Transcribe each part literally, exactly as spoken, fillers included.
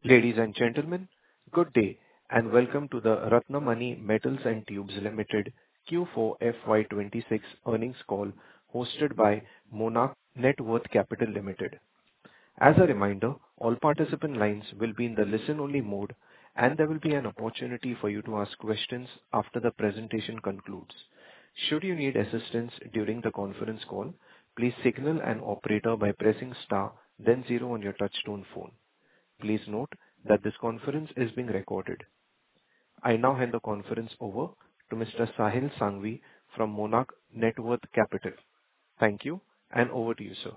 Ladies and gentlemen, good day, and welcome to the Ratnamani Metals and Tubes Limited Q four F Y twenty-six earnings call hosted by Monarch Networth Capital Limited. As a reminder, all participant lines will be in the listen-only mode, and there will be an opportunity for you to ask questions after the presentation concludes. Should you need assistance during the conference call, please signal an operator by pressing star, then zero on your touchtone phone. Please note that this conference is being recorded. I now hand the conference over to Mister Sahil Sanghvi from Monarch Networth Capital. Thank you, and over to you, sir.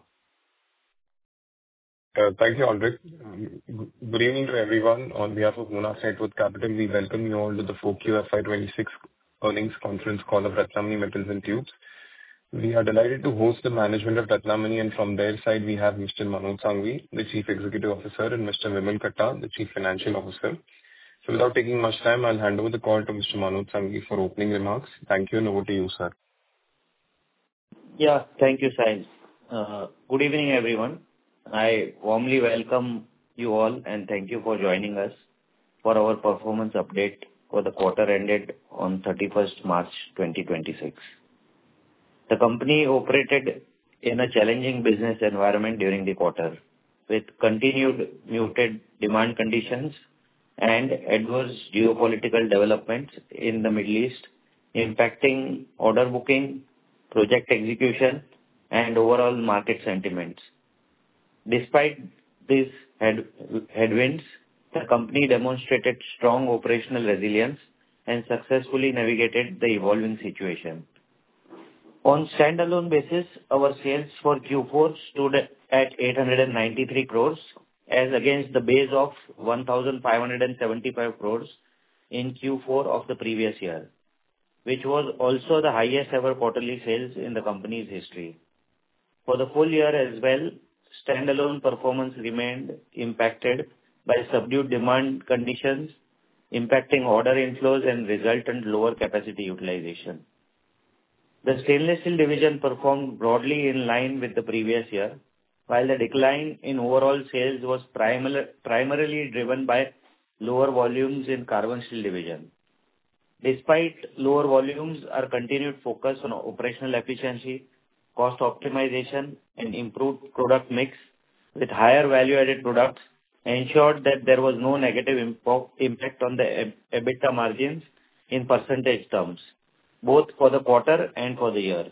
Uh, Thank you, Aldrich. Um, Good evening to everyone. On behalf of Monarch Networth Capital, we welcome you all to the four Q F Y twenty-six earnings conference call of Ratnamani Metals and Tubes. We are delighted to host the management of Ratnamani, and from their side, we have Mister Manoj Sanghvi, the Chief Executive Officer, and Mister Vimal Katta, the Chief Financial Officer. So without taking much time, I'll hand over the call to Mister Manoj Sanghvi for opening remarks. Thank you, and over to you, sir. Yeah, thank you, Sahil. Uh, Good evening, everyone. I warmly welcome you all, and thank you for joining us for our performance update for the quarter ended on thirty-first March twenty twenty-six. The company operated in a challenging business environment during the quarter, with continued muted demand conditions and adverse geopolitical developments in the Middle East, impacting order booking, project execution, and overall market sentiments. Despite these head- headwinds, the company demonstrated strong operational resilience and successfully navigated the evolving situation. On standalone basis, our sales for Q four stood at eight hundred ninety-three crores, as against the base of one thousand five hundred seventy-five crores in Q four of the previous year, which was also the highest ever quarterly sales in the company's history. For the full year as well, standalone performance remained impacted by subdued demand conditions, impacting order inflows and resultant lower capacity utilization. The stainless steel division performed broadly in line with the previous year, while the decline in overall sales was primar- primarily driven by lower volumes in carbon steel division. Despite lower volumes, our continued focus on operational efficiency, cost optimization, and improved product mix with higher value-added products ensured that there was no negative impo- impact on the E- EBITDA margins in percentage terms, both for the quarter and for the year.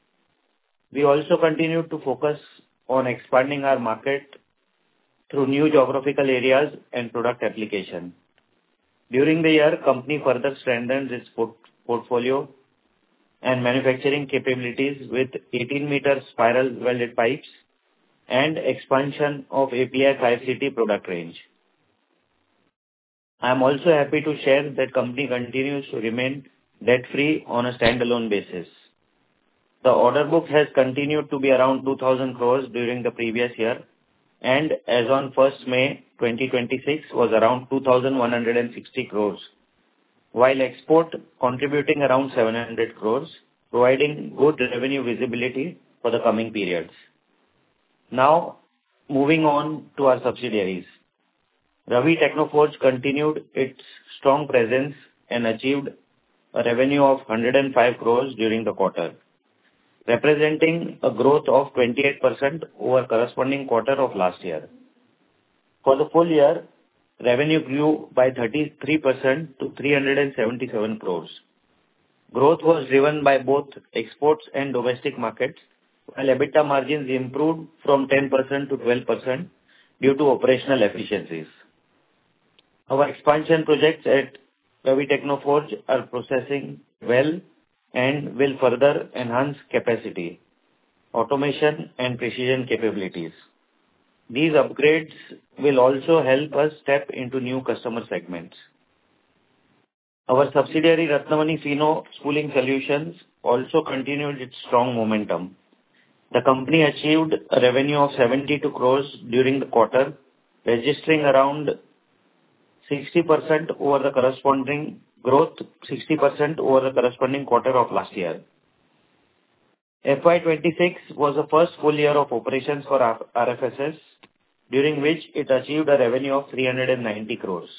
We also continued to focus on expanding our market through new geographical areas and product application. During the year, company further strengthened its port- portfolio and manufacturing capabilities with eighteen meter spiral welded pipes and expansion of A P I five C T product range. I am also happy to share that company continues to remain debt-free on a standalone basis. The order book has continued to be around two thousand crores during the previous year, and as on first May twenty twenty-six was around two thousand one hundred sixty crores, while export contributing around seven hundred crores, providing good revenue visibility for the coming periods. Now, moving on to our subsidiaries. Ravi Technoforge continued its strong presence and achieved a revenue of one hundred five crores during the quarter, representing a growth of twenty-eight percent over corresponding quarter of last year. For the full year, revenue grew by thirty-three percent to three hundred seventy-seven crores. Growth was driven by both exports and domestic markets, while EBITDA margins improved from ten percent to twelve percent due to operational efficiencies. Our expansion projects at Ravi Technoforge are processing well and will further enhance capacity, automation, and precision capabilities. These upgrades will also help us step into new customer segments. Our subsidiary, Ratnamani Fino Spooling Solutions, also continued its strong momentum. The company achieved a revenue of seventy-two crores during the quarter, registering around sixty percent over the corresponding growth, sixty percent over the corresponding quarter of last year. F Y twenty-six was the first full year of operations for R F S S, during which it achieved a revenue of three hundred ninety crores.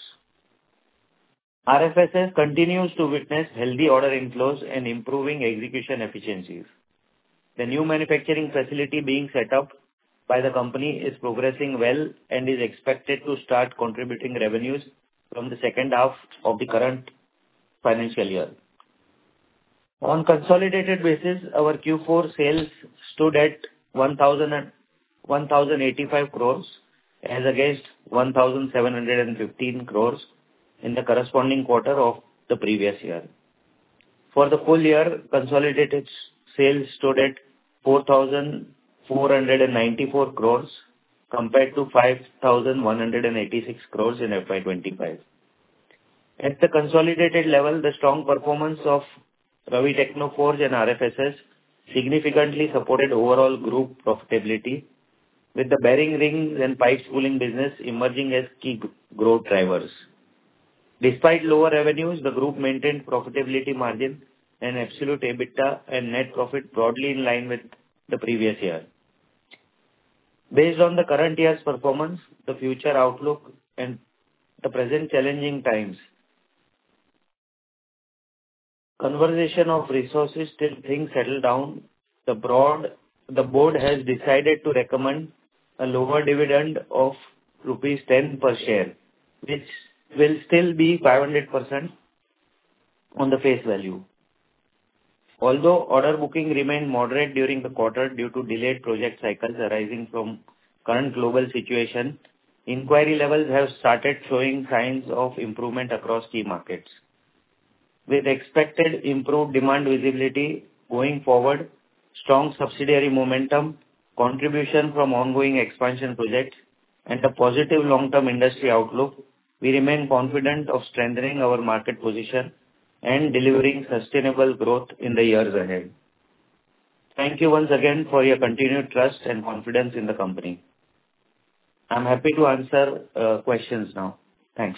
R F S S continues to witness healthy order inflows and improving execution efficiencies. The new manufacturing facility being set up by the company is progressing well and is expected to start contributing revenues from the second half of the current financial year. On consolidated basis, our Q four sales stood at one thousand eighty-five crores as against one thousand seven hundred fifteen crores in the corresponding quarter of the previous year. For the full year, consolidated sales stood at four thousand four hundred ninety-four crores compared to five thousand one hundred eighty-six crores in F Y twenty-five. At the consolidated level, the strong performance of Ravi Technoforge and R F S S significantly supported overall group profitability, with the bearing rings and pipe spooling business emerging as key growth drivers. Despite lower revenues, the group maintained profitability margin and absolute EBITDA and net profit broadly in line with the previous year. Based on the current year's performance, the future outlook, and the present challenging times, conservation of resources till things settle down, the broad the board has decided to recommend a lower dividend of rupees ten per share, which will still be five hundred percent on the face value. Although order booking remained moderate during the quarter due to delayed project cycles arising from current global situation, inquiry levels have started showing signs of improvement across key markets. With expected improved demand visibility going forward, strong subsidiary momentum, contribution from ongoing expansion projects, and a positive long-term industry outlook, we remain confident of strengthening our market position and delivering sustainable growth in the years ahead. Thank you once again for your continued trust and confidence in the company. I'm happy to answer uh, questions now. Thanks.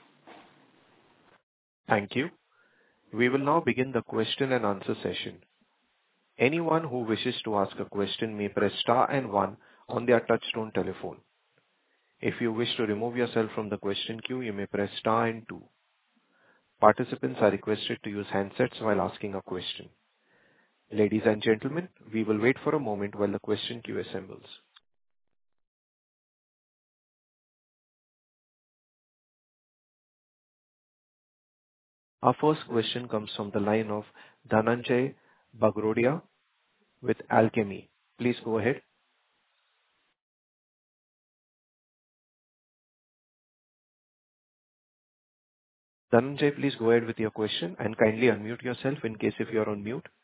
Thank you. We will now begin the question and answer session. Anyone who wishes to ask a question may press star and one on their touchtone telephone. If you wish to remove yourself from the question queue, you may press star and two. Participants are requested to use handsets while asking a question. Ladies and gentlemen, we will wait for a moment while the question queue assembles. Our first question comes from the line of Dhananjay Bagrodia with Alchemy. Please go ahead. Dhananjay, please go ahead with your question and kindly unmute yourself in case if you are on mute.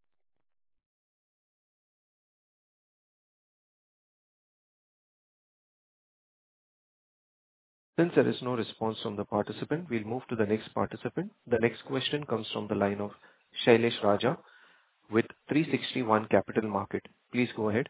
Since there is no response from the participant, we'll move to the next participant. The next question comes from the line of Shailesh Raja with three sixty-one Capital Market. Please go ahead.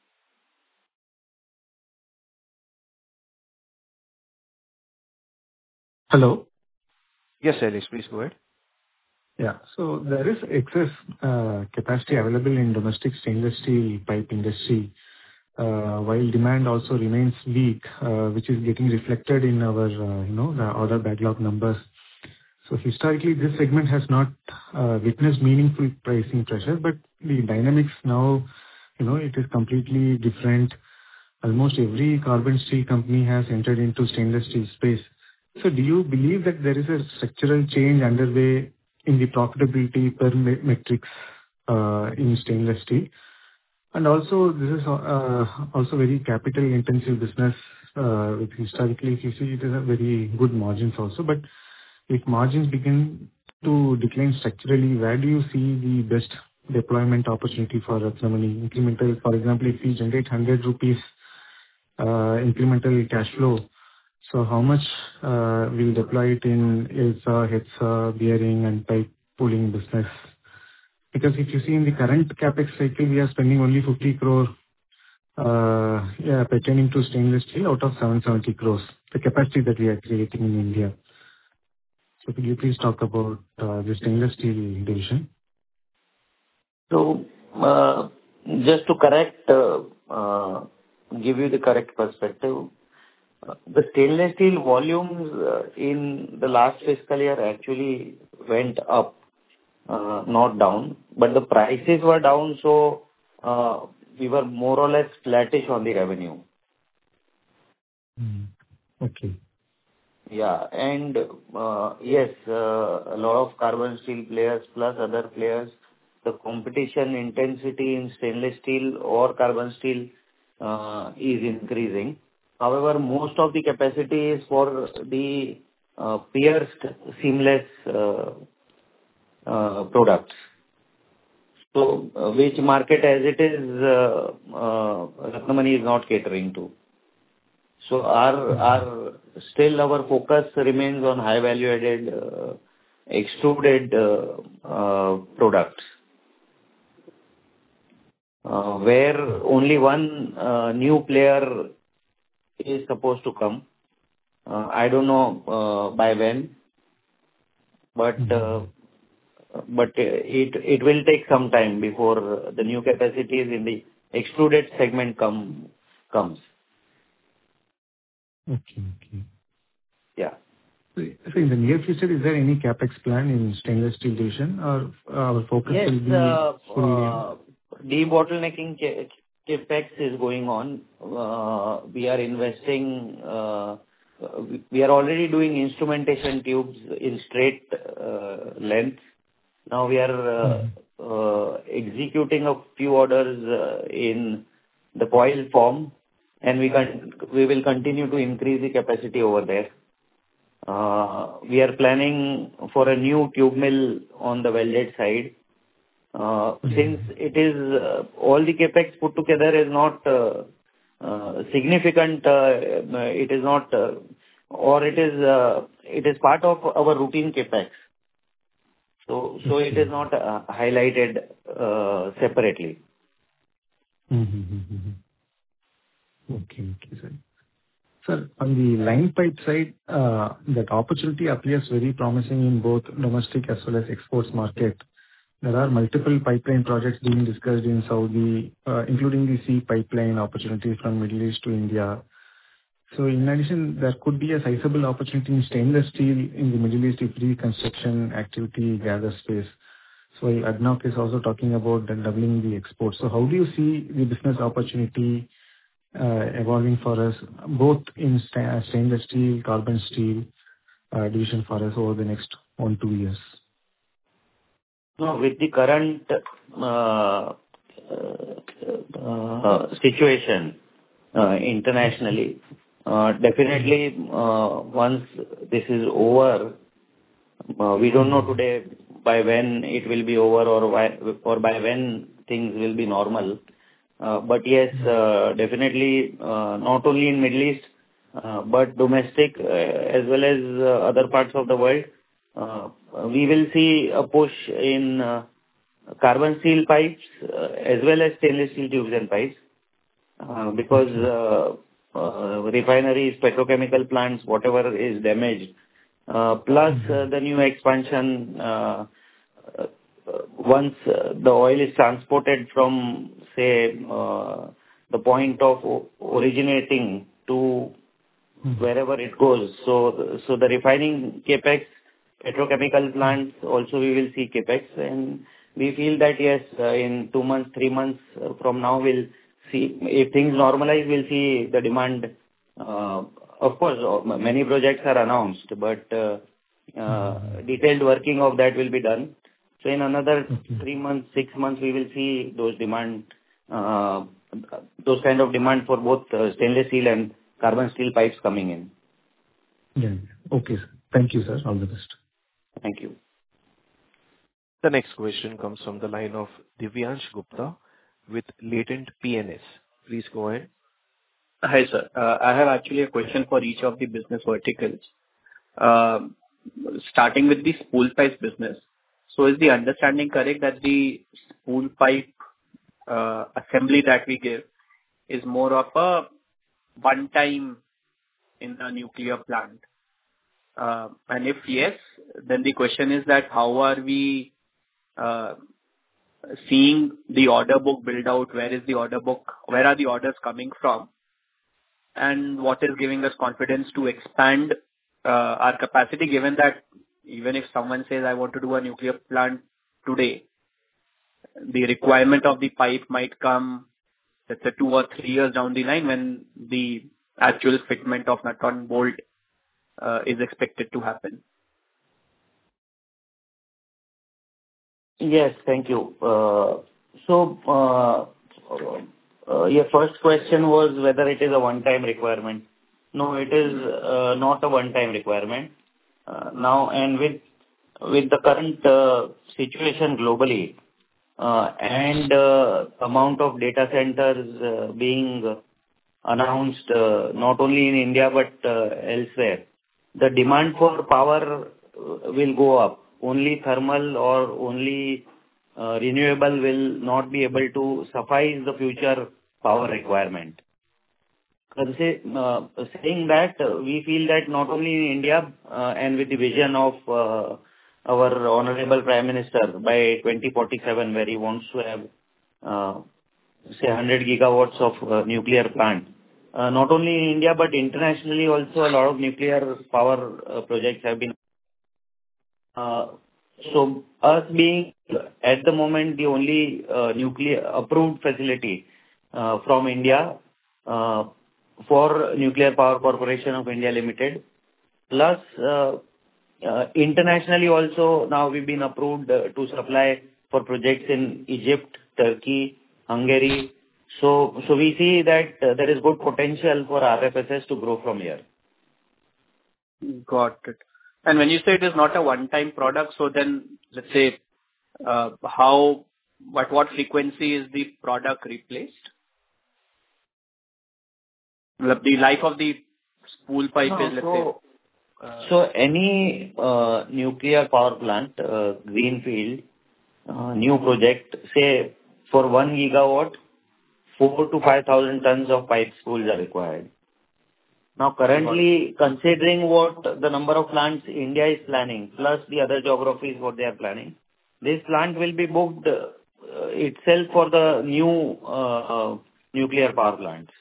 Hello. Yes, Shailesh, please go ahead. Yeah. So there is excess uh, capacity available in domestic stainless steel pipe industry, uh, while demand also remains weak, uh, which is getting reflected in our, uh, you know, the order backlog numbers. So historically, this segment has not uh, witnessed meaningful pricing pressure, but the dynamics now, you know, it is completely different. Almost every carbon steel company has entered into stainless steel space. So do you believe that there is a structural change underway in the profitability per me- metrics uh, in stainless steel? And also, this is uh, also very capital intensive business, uh, with historically, if you see, it is a very good margins also. But if margins begin to decline structurally, where do you see the best deployment opportunity for Ratnamani? Incremental, for example, if we generate one hundred rupees uh, incremental cash flow, so how much uh, we'll deploy it in is uh, HETSA, bearing and pipe pooling business? Because if you see in the current capex cycle, we are spending only fifty crore uh, yeah, pertaining to stainless steel out of seven hundred seventy crores, the capacity that we are creating in India. So could you please talk about uh, the stainless steel division? So, uh, just to correct uh, uh, give you the correct perspective. The stainless steel volumes uh, in the last fiscal year actually went up, uh, not down, but the prices were down, so uh, we were more or less flattish on the revenue. Mm. Okay. Yeah. And uh, yes, uh, a lot of carbon steel players plus other players, the competition intensity in stainless steel or carbon steel uh, is increasing. However, most of the capacity is for the uh, pierced seamless uh, uh, products. So, uh, which market as it is, uh, uh, Ratnamani is not catering to. So our our still our focus remains on high value-added uh, extruded uh, uh, products, uh, where only one uh, new player is supposed to come. Uh, I don't know uh, by when, but uh, but it it will take some time before the new capacities in the extruded segment come comes. Okay. Okay. Yeah. So so in the near future, is there any CapEx plan in stainless steel division, or our focus Yes, will be uh, fully on? uh, debottlenecking ca- CapEx is going on. Uh, We are investing, uh, we we are already doing instrumentation tubes in straight uh, length. Now we are uh, Mhm. uh, executing a few orders uh, in the coil form, and we con- we will continue to increase the capacity over there. Uh, We are planning for a new tube mill on the welded side. Uh, Since it is uh, all the CapEx put together is not uh, uh, significant, uh, it is not, uh, or it is uh, it is part of our routine CapEx. So so it is Okay. not uh, highlighted uh, separately. Mhm, mhm, mhm. Okay. Okay, sir. Sir, on the line pipe side, uh, that opportunity appears very promising in both domestic as well as exports market. There are multiple pipeline projects being discussed in Saudi, uh, including the sea pipeline opportunities from Middle East to India. So in addition, there could be a sizable opportunity in stainless steel in the Middle East if reconstruction activity gathers space. So A D N O C is also talking about the doubling the exports. So how do you see the business opportunity uh, evolving for us, both in sta- stainless steel, carbon steel uh, division for us over the next one, two years? No, with the current uh, uh, uh, situation uh, internationally, uh, definitely uh, once this is over, uh, we don't know today by when it will be over or why, or by when things will be normal. Uh, But yes, uh, definitely uh, not only in Middle East, uh, but domestic uh, as well as uh, other parts of the world, uh, we will see a push in uh, carbon steel pipes uh, as well as stainless steel tubes and pipes, uh, because Okay. uh, uh, refineries, petrochemical plants, whatever is damaged, uh, plus uh, the new expansion, uh, uh, once uh, the oil is transported from, say, uh, the point of o- originating to Mhm. wherever it goes. So so the refining CapEx, petrochemical plants, also we will see CapEx, and we feel that, yes, uh, in two months, three months uh, from now, we'll see if things normalize, we'll see the demand. uh, Of course, uh, many projects are announced, but uh, uh, detailed working of that will be done. So in another Okay. three months, six months, we will see those demand, uh, those kind of demand for both uh, stainless steel and carbon steel pipes coming in. Yeah. Yeah. Okay, sir. Thank you, sir. All the best. Thank you. The next question comes from the line of Divyansh Gupta with Latent P N S. Please go ahead. Hi, sir. Uh, I have actually a question for each of the business verticals. Um, Starting with the spool pipe business. So is the understanding correct that the spool pipe uh, assembly that we give is more of a one-time in the nuclear plant? Uh, And if yes, then the question is that how are we uh, seeing the order book build out? Where is the order book? Where are the orders coming from? and what is giving us confidence to expand uh, our capacity, given that even if someone says, "I want to do a nuclear plant today," the requirement of the pipe might come, let's say, two or three years down the line when the actual fitment of nut on bolt uh, is expected to happen. Yes, thank you. Uh, So, uh, uh, your first question was whether it is a one-time requirement. No, it is uh, not a one-time requirement. Uh, Now, and with with the current uh, situation globally, uh, and uh, amount of data centers uh, being announced, uh, not only in India but uh, elsewhere, the demand for power uh, will go up. Only thermal or only uh, renewable will not be able to suffice the future power requirement. Consi- uh, Saying that, uh, we feel that not only in India, uh, and with the vision of uh, our honorable Prime Minister by twenty forty-seven, where he wants to have, uh, say, one hundred gigawatts of uh, nuclear plant. Uh, Not only in India, but internationally also, a lot of nuclear power uh, projects have been. uh, So us being at the moment the only uh, nuclear approved facility uh, from India uh, for Nuclear Power Corporation of India Limited, plus uh, uh, internationally also now we've been approved uh, to supply for projects in Egypt, Turkey, Hungary. So so we see that uh, there is good potential for R F S S to grow from here. Got it. And when you say it is not a one-time product, so then let's say, uh, how, at what frequency is the product replaced? Well, the life of the spool pipe No, is, let's so say, uh, so any uh, nuclear power plant, uh, greenfield, uh, new project, say for one gigawatt, four to five thousand tons of pipe spools are required. Now, currently, considering what the number of plants India is planning, plus the other geographies, what they are planning, this plant will be booked uh, itself for the new uh, uh, nuclear power plants.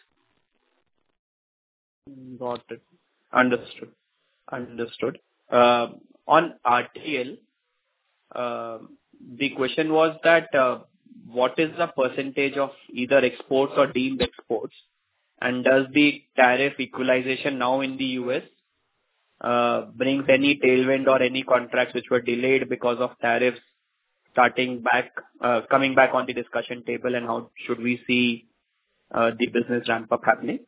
got it. Understood. Understood. Uh, On R T L, uh, the question was that, uh, what is the percentage of either exports or deemed exports? And does the tariff equalization now in the U S uh, brings any tailwind or any contracts which were delayed because of tariffs starting back, uh, coming back on the discussion table, and how should we see uh, the business ramp up happening?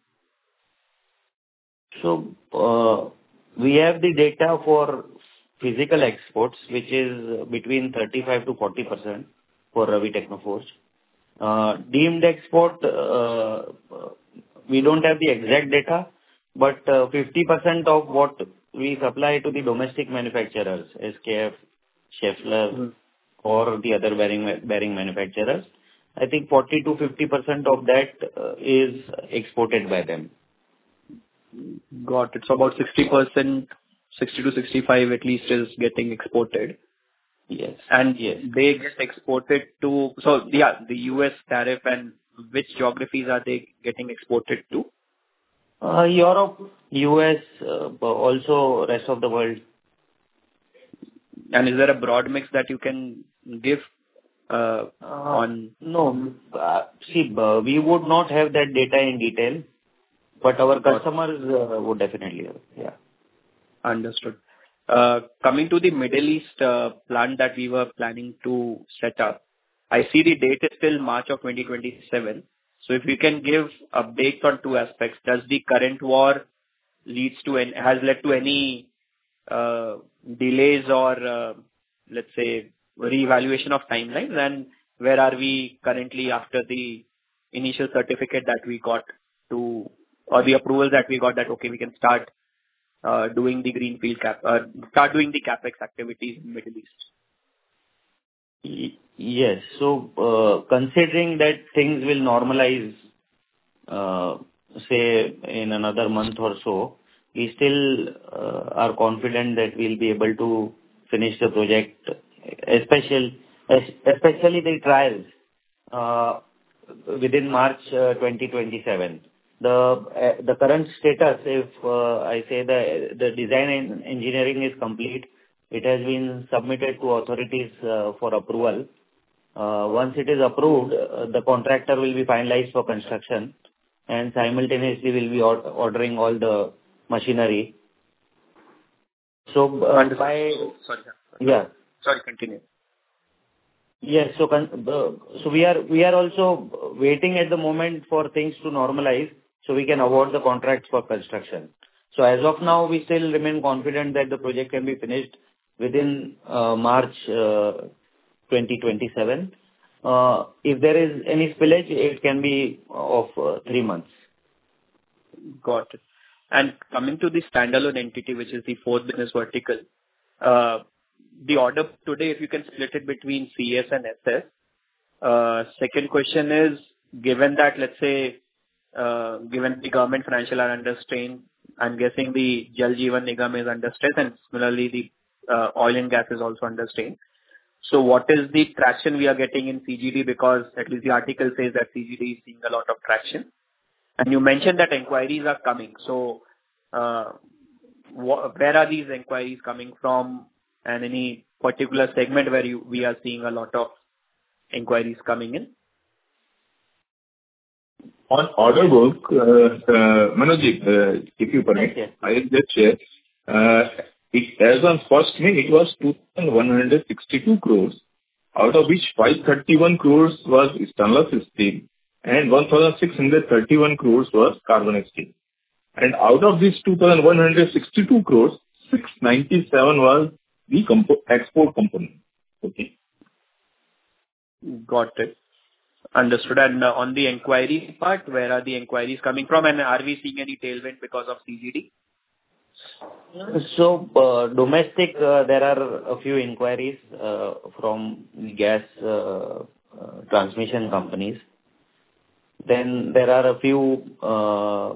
So, uh, we have the data for physical exports, which is between thirty-five to forty percent for Ravi Technoforge. Uh, Deemed export, uh, we don't have the exact data, but uh, fifty percent of what we supply to the domestic manufacturers, S K F, Schaeffler, Mm. or the other bearing bearing manufacturers, I think forty to fifty percent of that uh, is exported by them. Got it. So about sixty percent, sixty to sixty-five at least is getting exported. Yes. And Yes. they get exported to, so yeah, the U S tariff, and which geographies are they getting exported to? Uh, Europe, U S, uh, also rest of the world. And is there a broad mix that you can give uh, Uh, on? No. uh, See, uh, we would not have that data in detail, but our Got- customers uh, would definitely have. Yeah. Understood. Uh, Coming to the Middle East uh, plant that we were planning to set up, I see the date is till March of twenty twenty-seven. So if you can give updates on two aspects. Does the current war leads to an- has led to any uh, delays or, uh, let's say, reevaluation of timelines? And where are we currently after the initial certificate that we got to, or the approval that we got that, okay, we can start uh, doing the greenfield cap, uh, start doing the CapEx activities in Middle East? Y- Yes. So, uh, considering that things will normalize, uh, say, in another month or so, we still uh, are confident that we'll be able to finish the project, especially especially the trials, uh, within March uh, twenty twenty-seven. The uh, the current status, if uh, I say the the design and engineering is complete, it has been submitted to authorities uh, for approval. Uh, Once it is approved, uh, the contractor will be finalized for construction, and simultaneously will be or- ordering all the machinery. So, uh, by... Sorry. Yeah. Sorry, continue. Yes. So con- the- so we are we are also waiting at the moment for things to normalize so we can award the contracts for construction. So as of now, we still remain confident that the project can be finished within uh, March uh, twenty twenty-seven. Uh, If there is any spillage, it can be of uh, three months. Got it. And coming to the standalone entity, which is the fourth business vertical, uh, the order today, if you can split it between C S and S S. Uh, Second question is, given that, let's say, uh, given the government financial are under strain, I'm guessing the Jal Jeevan Nigam is under stress, and similarly, the uh, oil and gas is also under strain. So what is the traction we are getting in C G D? Because at least the article says that C G D is seeing a lot of traction. And you mentioned that inquiries are coming. So, uh, wh- where are these inquiries coming from, and any particular segment where you, we are seeing a lot of inquiries coming in? On order book, uh, uh, Manoj, uh, if you permit, Yes, yes. I will just share. Uh, it- As on first May, it was two thousand one hundred sixty-two crores, out of which five hundred thirty-one crores was stainless steel and one thousand six hundred thirty-one crores was carbon steel. And out of this two thousand one hundred sixty-two crores, six hundred ninety-seven was the compo- export component. Okay. Got it. Understood. And uh, on the inquiry part, where are the inquiries coming from, and are we seeing any tailwind because of C G D? So, uh, domestic, uh, there are a few inquiries uh, from gas uh, uh, transmission companies. Then there are a few uh,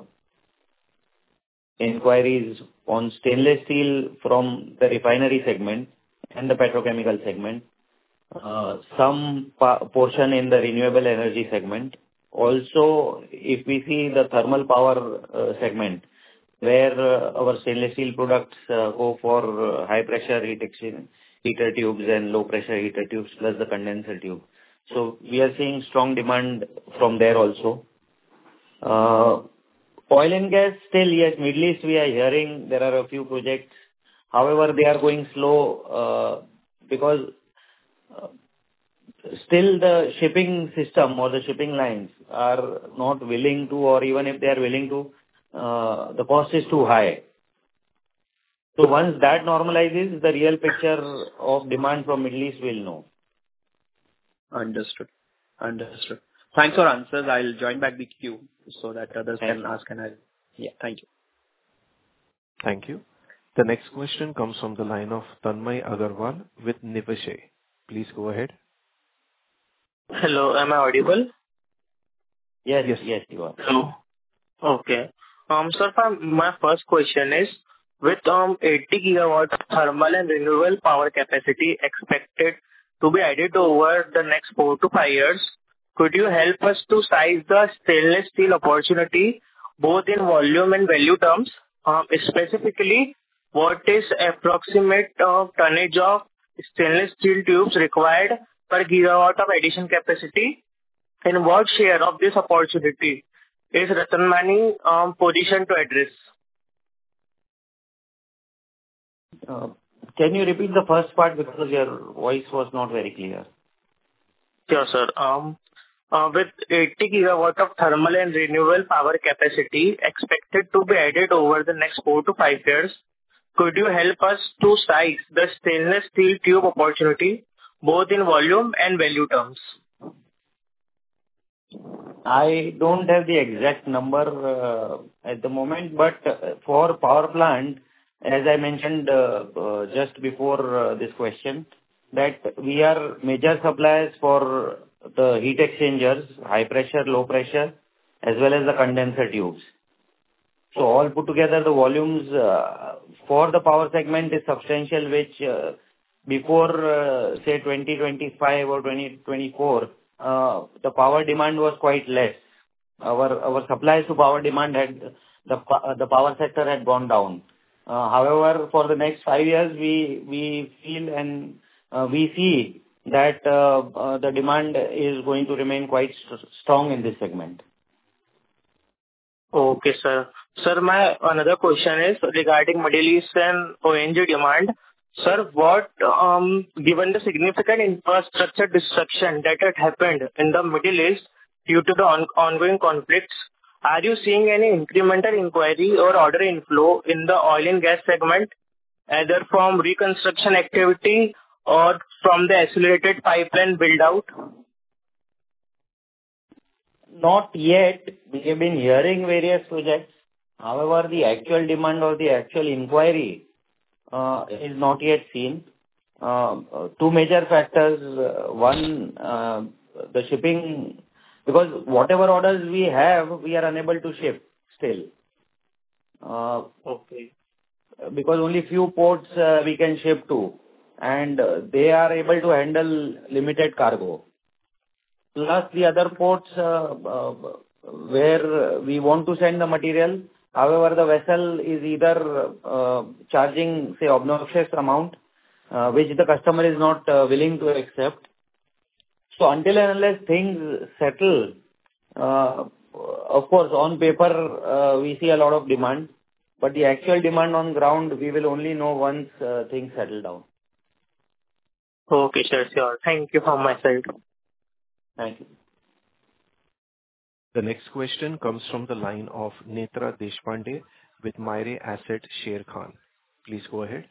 inquiries on stainless steel from the refinery segment and the petrochemical segment. Uh, Some pa- portion in the renewable energy segment. Also, if we see the thermal power uh, segment, where uh, our stainless steel products uh, go for uh, high pressure heat exchange, heater tubes and low pressure heater tubes, plus the condenser tube. So we are seeing strong demand from there also. Uh, Oil and gas, still, yes, Middle East, we are hearing there are a few projects. However, they are going slow uh, because uh, still the shipping system or the shipping lines are not willing to, or even if they are willing to, uh, the cost is too high. So once that normalizes, the real picture of demand from Middle East will know. Understood. Understood. Thanks for answers. I'll join back the queue so that others Thank can you. ask, and I'll... Yeah, thank you. Thank you. The next question comes from the line of Tanmay Agarwal with Niveshaay. Please go ahead. Hello, am I audible? Yes, Yes. yes, you are. Hello. Okay. Um, sir, for- my first question is, with um eighty gigawatt thermal and renewable power capacity expected to be added over the next four to five years, could you help us to size the stainless steel opportunity, both in volume and value terms? Um, Specifically, what is approximate uh, tonnage of stainless steel tubes required per gigawatt of addition capacity, and what share of this opportunity is Ratnamani um, positioned to address? Uh, Can you repeat the first part because your voice was not very clear? Sure, sir. Um, uh, With eighty gigawatt of thermal and renewable power capacity expected to be added over the next four to five years, could you help us to size the stainless steel tube opportunity, both in volume and value terms? I don't have the exact number uh, at the moment, but uh, for power plant, as I mentioned uh, uh, just before uh, this question, that we are major suppliers for the heat exchangers, high pressure, low pressure, as well as the condenser tubes. So all put together, the volumes uh, for the power segment is substantial, which uh, before, uh, say, twenty twenty-five or twenty twenty-four, uh, the power demand was quite less. our our supplies to power demand had the uh, the power sector had gone down. Uh, however, for the next five years, we we feel and uh, we see that uh, uh, the demand is going to remain quite st- strong in this segment. Okay, sir. Sir, my another question is regarding Middle East and O N G demand. Sir, what, um, given the significant infrastructure destruction that had happened in the Middle East due to the on- ongoing conflicts, are you seeing any incremental inquiry or order inflow in the oil and gas segment, either from reconstruction activity or from the accelerated pipeline build-out? Not yet. We have been hearing various projects. However, the actual demand or the actual inquiry uh, is not yet seen. Uh, uh, Two major factors. Uh, One, uh, the shipping, because whatever orders we have, we are unable to ship still. Uh, Okay. Because only few ports uh, we can ship to, and uh, they are able to handle limited cargo. Plus the other ports uh, uh, where we want to send the material. However, the vessel is either uh, charging, say, obnoxious amount, uh, which the customer is not uh, willing to accept. So until and unless things settle, uh, of course, on paper, uh, we see a lot of demand, but the actual demand on ground, we will only know once uh, things settle down. Okay, sir, sure. Thank you from my side. Thank you. The next question comes from the line of Netra Deshpande with Mirae Asset Sharekhan. Please go ahead.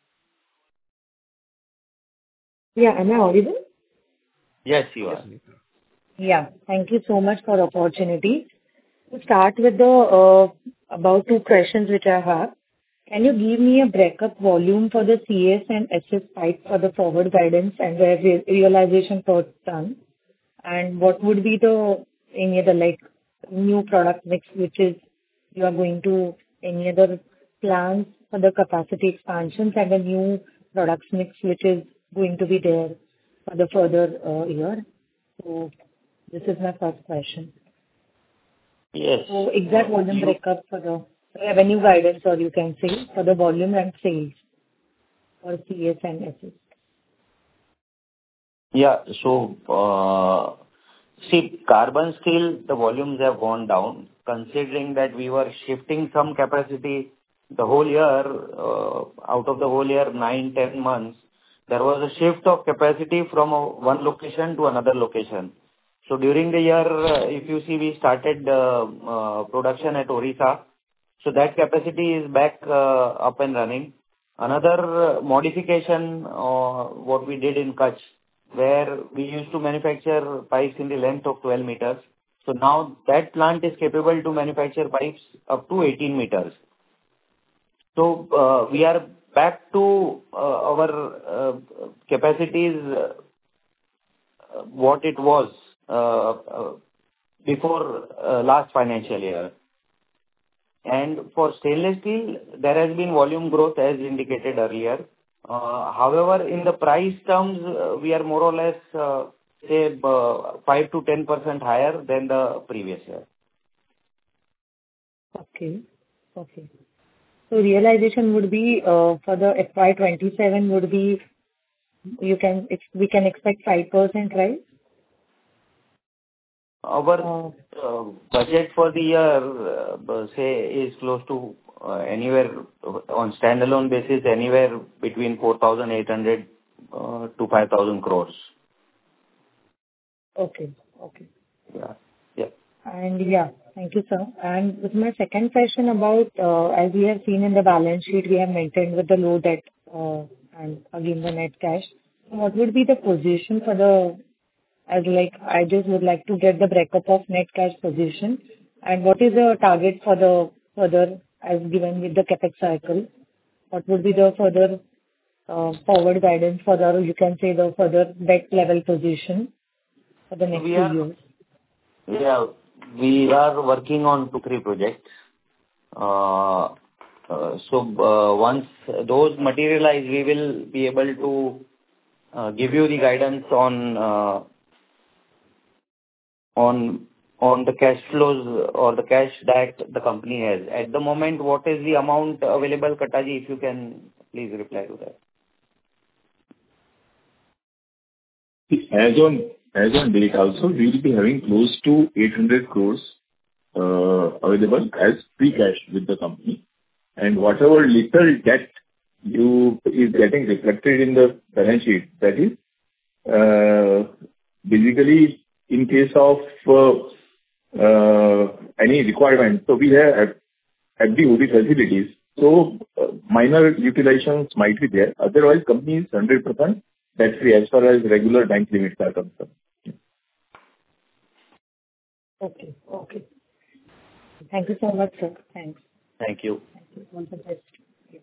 Yeah, am I audible? Yes, you are. Yeah, thank you so much for the opportunity. To start with the uh, about two questions which I have. Can you give me a breakup volume for the C S and S S pipe for the forward guidance and the re- realization per ton? And what would be the any other like new product mix which is you are going to any other plans for the capacity expansions and the new products mix which is going to be there for the further uh, year? So this is my first question. Yes. So exact volume You- breakup for the revenue guidance, or you can say for the volume and sales for C S and S S. Yeah. So, uh, see, carbon steel, the volumes have gone down, considering that we were shifting some capacity the whole year, uh, out of the whole year, nine, ten months, there was a shift of capacity from uh, one location to another location. So during the year, uh, if you see, we started uh, uh, production at Orissa. So that capacity is back uh, up and running. Another uh, modification, uh, what we did in Kutch, where we used to manufacture pipes in the length of twelve meters. So now that plant is capable to manufacture pipes up to eighteen meters. So uh, we are back to uh, our uh, capacities, uh, what it was uh, uh, before uh, last financial year. And for stainless steel, there has been volume growth as indicated earlier. Uh, However, in the price terms, uh, we are more or less, uh, say, uh, five to ten percent higher than the previous year. Okay. Okay. So realization would be uh, for the F Y twenty-seven would be you can ex- we can expect five percent, right? Our Uh, uh, budget for the year, uh, say, is close to uh, anywhere uh, on standalone basis, anywhere between four thousand eight hundred uh, to five thousand crores. okay. Okay. Yeah. Yeah. And yeah, thank you, sir. And with my second question about, uh, as we have seen in the balance sheet, we have maintained with the low debt, uh, and again, the net cash. What would be the position for the, as like, I just would like to get the breakup of net cash position, and what is the target for the further, as given with the CapEx cycle? What would be the further, uh, forward guidance for the, you can say, the further debt level position for the next We few are years? Yeah, we are working on two, three projects. Uh, uh, So, uh, once those materialize, we will be able to uh, give you the guidance on uh, on on the cash flows or the cash that the company has. At the moment, what is the amount available, Kattaji, if you can please reply to that. As on as on date also, we will be having close to eight hundred crores uh, available as free cash with the company. And whatever little debt you is getting reflected in the balance sheet, that is uh, basically in case of uh, uh, any requirement. So we have F D O D facilities. So uh, minor utilizations might be there. Otherwise, company is one hundred percent debt-free as far as regular bank limits are concerned. Okay. Okay. Thank you so much, sir. Thanks. Thank you. Thank you. All the best. Yeah.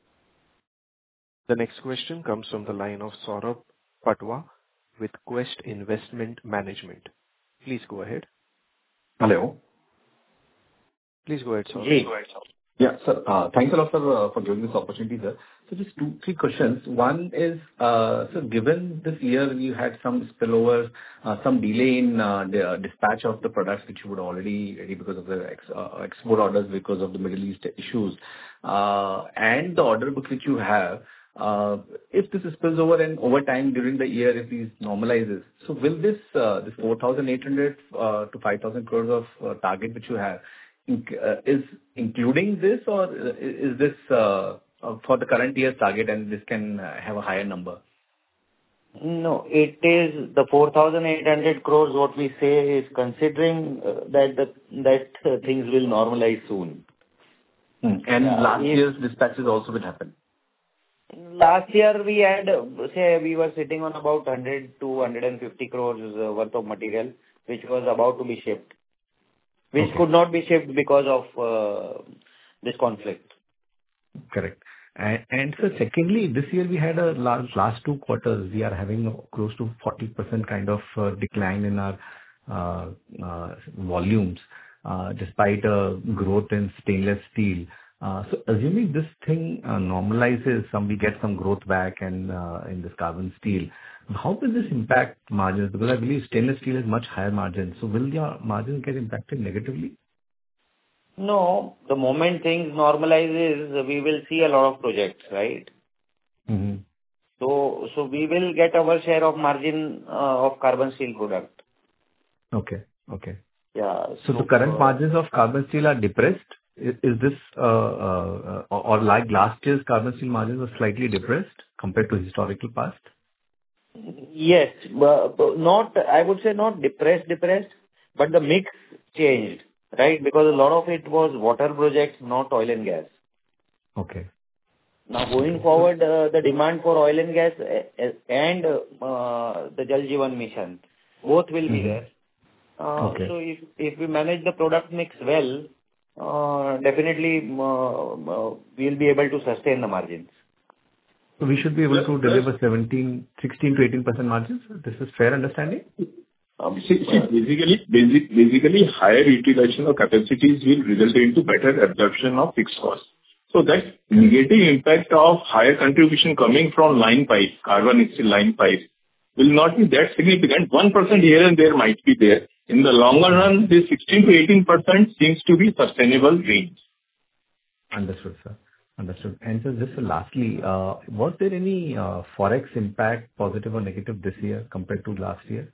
The next question comes from the line of Saurabh Patwa with Quest Investment Management. Please go ahead. Hello. Please go ahead, Saurabh. Yes. Yeah, sir. uh, Thanks a lot, sir, uh, for giving this opportunity, sir. So just two, three questions. One is, uh, so given this year you had some spillovers, uh, some delay in uh, the uh, dispatch of the products which you would already ready because of the ex- uh, export orders because of the Middle East issues, uh, and the order book which you have, uh, if this spills over and over time during the year, if these normalizes, so will this uh, this four thousand eight hundred uh, to five thousand crores of uh, target which you have, inc- uh, is including this, or uh, is this uh, uh, for the current year's target and this can uh, have a higher number? No, it is the four thousand eight hundred crores, what we say is considering uh, that the that uh, things will normalize soon. Hmm. And Yeah, last if- year's dispatches also will happen. Last year we had, uh, say, we were sitting on about one hundred to one hundred fifty crores uh, worth of material, which was about to be shipped, which Okay. could not be shipped because of uh, this conflict. Correct. And, and so secondly, this year we had a large, last two quarters, we are having a close to forty percent kind of uh, decline in our uh, uh, volumes, uh, despite a growth in stainless steel. Uh, so assuming this thing uh, normalizes, some we get some growth back and uh, in this carbon steel, how will this impact margins? Because I believe stainless steel has much higher margins. So will your margins get impacted negatively? No, the moment things normalizes, we will see a lot of projects, right? Mm-hmm. So, so we will get our share of margin uh, of carbon steel product. Okay. Okay. Yeah. So the current margins of carbon steel are depressed. Is is this uh, uh, uh, or like last year's carbon steel margins were slightly depressed compared to historical past? Yes, but but not, I would say not depressed, depressed, but the mix changed, right? Because a lot of it was water projects, not oil and gas. Okay. Now, going forward, uh, the demand for oil and gas uh, uh, and uh, the Jal Jeevan Mission, both will be Mhm. there. Uh, Okay. So if if we manage the product mix well, uh, definitely uh, uh, we'll be able to sustain the margins. So we should be able Yes, to yes. deliver seventeen, sixteen to eighteen percent margins. This is fair understanding? Um, See, see, basically, basic- basically, higher utilization of capacities will result into better absorption of fixed costs. So that negative impact of higher contribution coming from line pipes, carbon steel line pipes, will not be that significant. one percent here and there might be there. In the longer run, this sixteen to eighteen percent seems to be sustainable range. Understood, sir. Understood. And so just lastly, uh, was there any uh, Forex impact, positive or negative this year compared to last year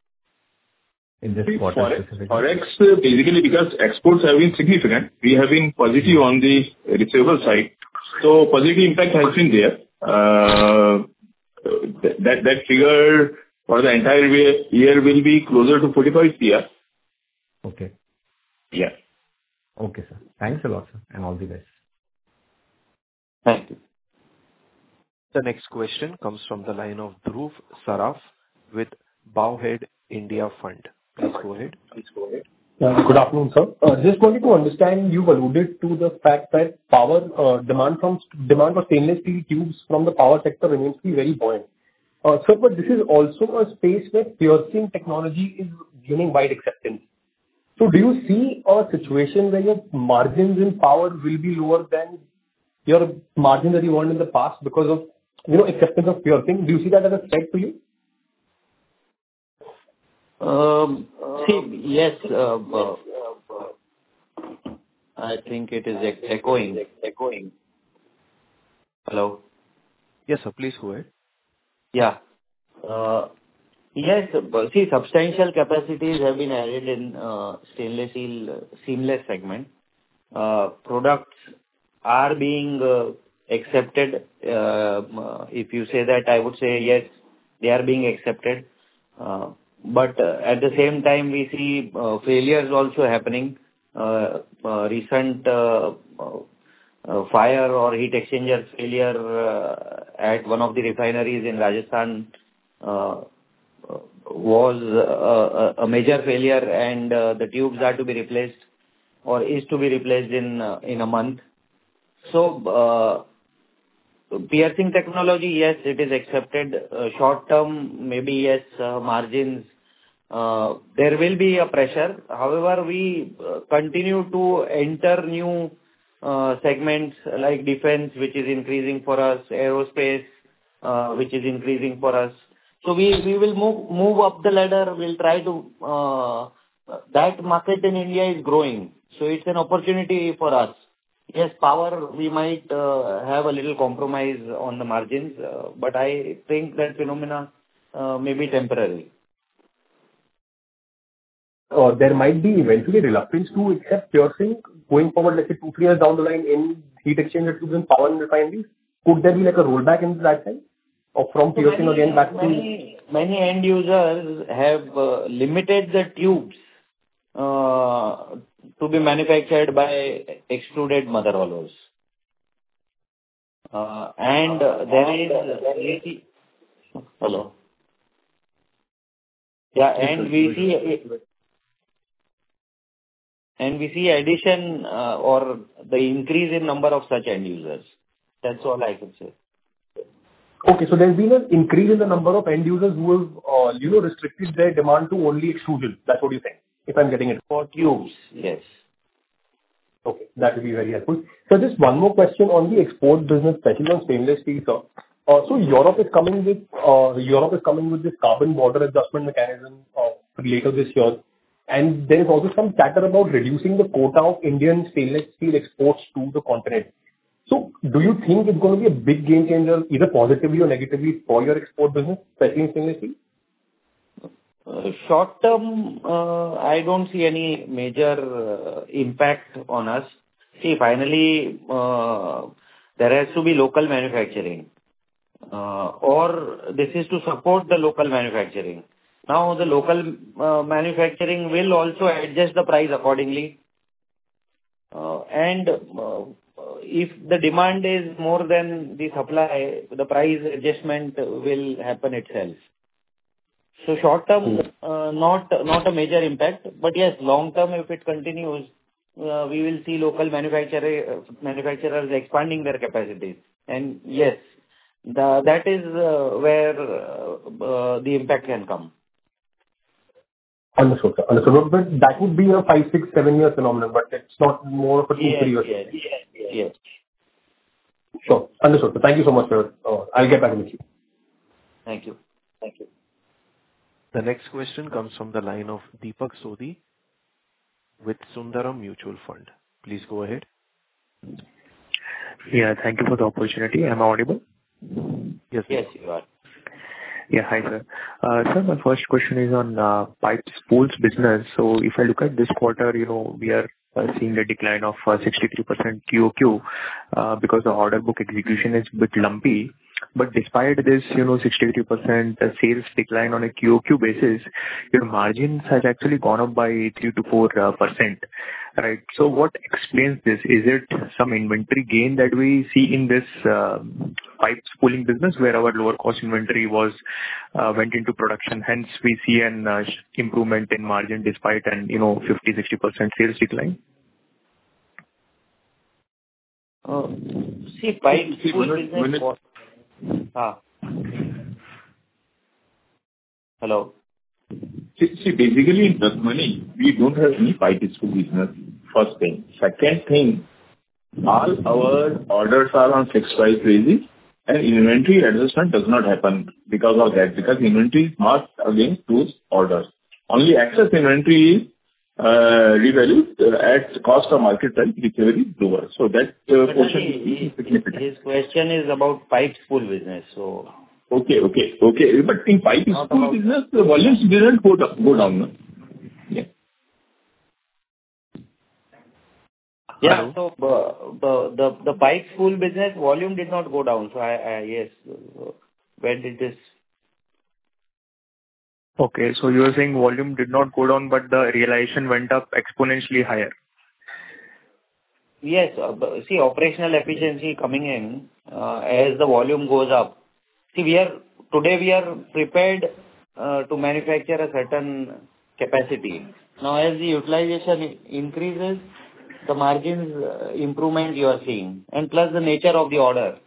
in this See, quarter Forex, specifically? Forex, uh, basically because exports have been significant, we have been positive on the receivable side. So positive impact has been there. Uh, That that figure for the entire year year will be closer to forty-five crore. Okay. Yeah. Okay, sir. Thanks a lot, sir, and all the best. Thank you. The next question comes from the line of Dhruv Saraf with Bowhead India Fund. Please go ahead. Uh, Good afternoon, sir. Uh, Just wanted to understand, you've alluded to the fact that power uh, demand from demand for stainless steel tubes from the power sector remains to be very buoyant. Uh, Sir, but this is also a space where piercing technology is gaining wide acceptance. So do you see a situation where your margins in power will be lower than your margins that you earned in the past because of, you know, acceptance of piercing? Do you see that as a threat to you? Um, See, yes, uh, uh, I think it is ec- echoing. Echoing. Hello? Yes, sir. Please go ahead. Yeah. Uh, Yes, uh, see, substantial capacities have been added in uh, stainless steel uh, seamless segment. Uh, Products are being uh, accepted. Uh, m- If you say that, I would say yes, they are being accepted. Uh, But uh, at the same time, we see uh, failures also happening. Uh, uh, Recent uh, uh, uh, fire or heat exchanger failure uh, at one of the refineries in Rajasthan uh, uh, was uh, a a major failure, and uh, the tubes are to be replaced or is to be replaced in uh, in a month. So, uh, piercing technology, yes, it is accepted. Uh, Short term, maybe yes, uh, margins, uh, there will be a pressure. However, we uh, continue to enter new uh, segments like defense, which is increasing for us, aerospace, uh, which is increasing for us. So we we will move move up the ladder. We'll try to uh, that market in India is growing, so it's an opportunity for us. Yes, power, we might uh, have a little compromise on the margins, uh, but I think that phenomena uh, may be temporary. Uh, There might be eventually reluctance to accept piercing going forward, let's say two, three years down the line in heat exchanger tubes and power and refineries. Could there be like a rollback in that side? Or from So piercing many again back to... many many end users have uh, limited the tubes uh, to be manufactured by extruded mother rollers. Uh, And uh, there is... Hello? Yeah, and we see and we see addition uh, or the increase in number of such end users. That's all I can say. Okay, so there's been an increase in the number of end users who have, uh, you know, restricted their demand to only extrusion. That's what you're saying, if I'm getting it. For tubes, yes. Okay, that will be very helpful. So just one more question on the export business, especially on stainless steel, sir. Uh, So Europe is coming with, uh, Europe is coming with this carbon border adjustment mechanism, uh, later this year. And there is also some chatter about reducing the quota of Indian stainless steel exports to the continent. So do you think it's going to be a big game changer, either positively or negatively, for your export business, especially in stainless steel? Uh, Short term, uh, I don't see any major uh, impact on us. See, finally, uh, there has to be local manufacturing, uh, or this is to support the local manufacturing. Now, the local uh, manufacturing will also adjust the price accordingly. Uh, And uh, if the demand is more than the supply, the price adjustment will happen itself. So short term, uh, not not a major impact, but yes, long term, if it continues, uh, we will see local manufacturer manufacturers expanding their capacities. And yes, the that is uh, where uh, uh, the impact can come. Understood, sir. Understood. But that would be a five, six, seven-year phenomenon, but it's not more of a two, Yes, three years. yes, yes, yes. Sure. Understood. sir. Thank you so much, sir. Uh, I'll get back with you. Thank you. Thank you. The next question comes from the line of Deepak Sodhi with Sundaram Mutual Fund. Please go ahead. Yeah, thank you for the opportunity. Am I audible? Yes, sir. Yes, you are. Yeah. Hi, sir. Uh, Sir, my first question is on uh pipes spools business. So if I look at this quarter, you know, we are uh, seeing a decline of uh sixty-three percent Q O Q uh, because the order book execution is a bit lumpy. But despite this, you know, sixty-three percent sales decline on a Q O Q basis, your margins has actually gone up by three to four percent, right? So what explains this? Is it some inventory gain that we see in this uh, pipe spooling business, where our lower cost inventory was uh, went into production, hence we see an uh, improvement in margin despite an, you know, fifty to sixty percent sales decline? Uh, See, pipe See, spool when it- when business it- was... Ah. Hello? See, see, basically in Ratnamani, we don't have any pipe spool business, first thing. Second thing, all our orders are on fixed price basis, and inventory adjustment does not happen because of that, because inventory is marked against those orders. Only excess inventory is uh, revalued uh, at cost of market price, which is very lower. So that uh, portion is significant. His question is about pipe spool business. So Okay, okay, okay. But in pipe spool business, the volumes didn't go down, go down, no? Yeah. Yeah. So uh, the the the pipe spool business volume did not go down. So I I yes. uh, Where did this? Okay. So you were saying volume did not go down, but the realization went up exponentially higher. Yes. uh, but See, operational efficiency coming in uh, as the volume goes up. See, we are today we are prepared uh, to manufacture a certain capacity. Now, as the utilization i- increases, the margins uh, improvement you are seeing, and plus the nature of the order.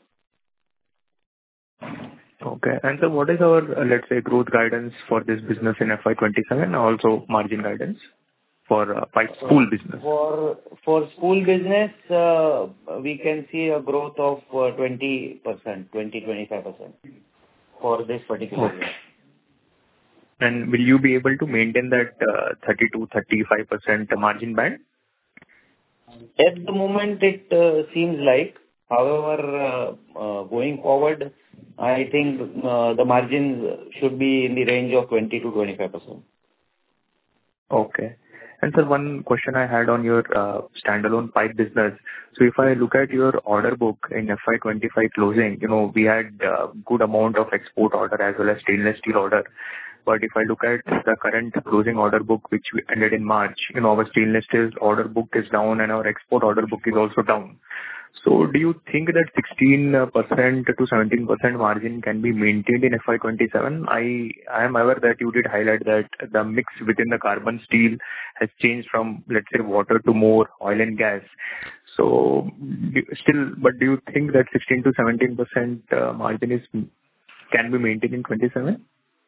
Okay. And so what is our, uh, let's say, growth guidance for this business in F Y twenty-seven, also margin guidance for uh, pipe spool business? For for spool business, uh, we can see a growth of uh, twenty percent, twenty to twenty-five percent for this particular Okay. year. And will you be able to maintain that uh, thirty to thirty-five percent margin band? At the moment, it uh, seems like. However, uh, uh, going forward, I think uh, the margins should be in the range of twenty to twenty-five percent. Okay. And sir, one question I had on your uh, standalone pipe business. So if I look at your order book in F Y twenty-five closing, you know, we had uh, good amount of export order as well as stainless steel order. But if I look at the current closing order book, which we ended in March, you know, our stainless steel order book is down and our export order book is also down. So do you think that sixteen percent to seventeen percent margin can be maintained in F Y twenty-seven? I I am aware that you did highlight that the mix within the carbon steel has changed from, let's say, water to more oil and gas. So do- still, but do you think that sixteen to seventeen percent uh, margin is can be maintained in twenty-seven?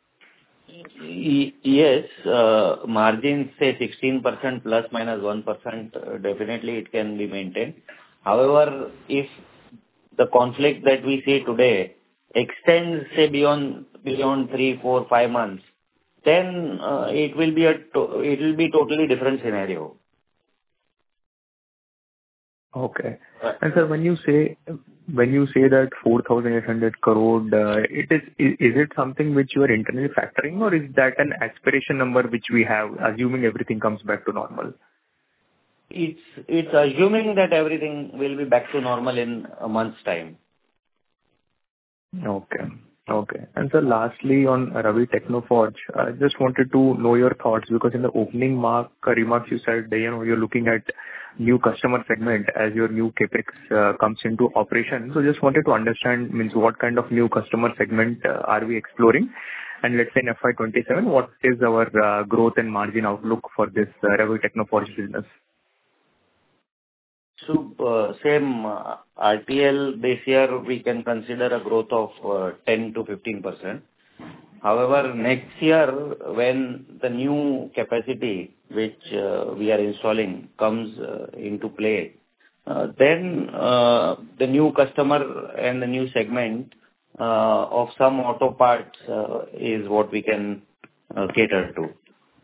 Y- Yes, uh, margins, say sixteen percent plus minus one percent, uh, definitely it can be maintained. However, if the conflict that we see today extends, say, beyond beyond three, four, five months, then uh, it will be a to- it will be totally different scenario. Okay. Uh, And sir, when you say when you say that four thousand eight hundred crore, uh, it is is is it something which you are internally factoring, or is that an aspiration number which we have, assuming everything comes back to normal? It's it's assuming that everything will be back to normal in a month's time. Okay. Okay. And sir, lastly, on Ravi Technoforge, I just wanted to know your thoughts, because in the opening mark uh, remarks, you said that, you know, you're looking at new customer segment as your new CapEx uh, comes into operation. So just wanted to understand, means what kind of new customer segment uh, are we exploring? And let's say in F Y twenty-seven, what is our uh, growth and margin outlook for this uh, Ravi Technoforge business? So, uh, same uh, R T L this year, we can consider a growth of uh, ten to fifteen percent. However, next year, when the new capacity which uh, we are installing comes uh, into play, uh, then uh, the new customer and the new segment uh, of some auto parts uh, is what we can uh, cater to.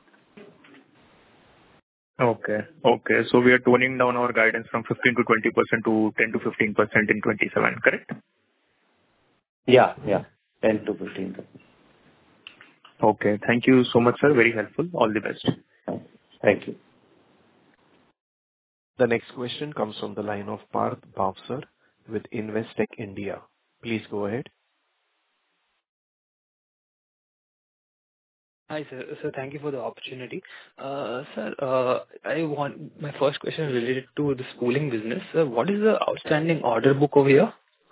Okay. Okay. So we are toning down our guidance from fifteen to twenty percent to ten to fifteen percent in twenty-seven, correct? Yeah, yeah, ten to fifteen percent. Okay. Thank you so much, sir. Very helpful. All the best. Thank you. The next question comes from the line of Parth Bhavsar with Investec India. Please go ahead. Hi, sir. So thank you for the opportunity. Uh, Sir, uh, I want my first question is related to the spooling business. Sir, what is the outstanding order book over here?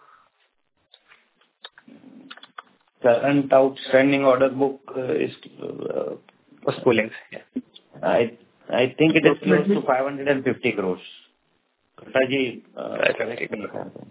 Current outstanding order book uh, is, uh, For spoolings, yeah. I I think it is close to five hundred fifty crores. Kataji, uh, correct me if I'm wrong.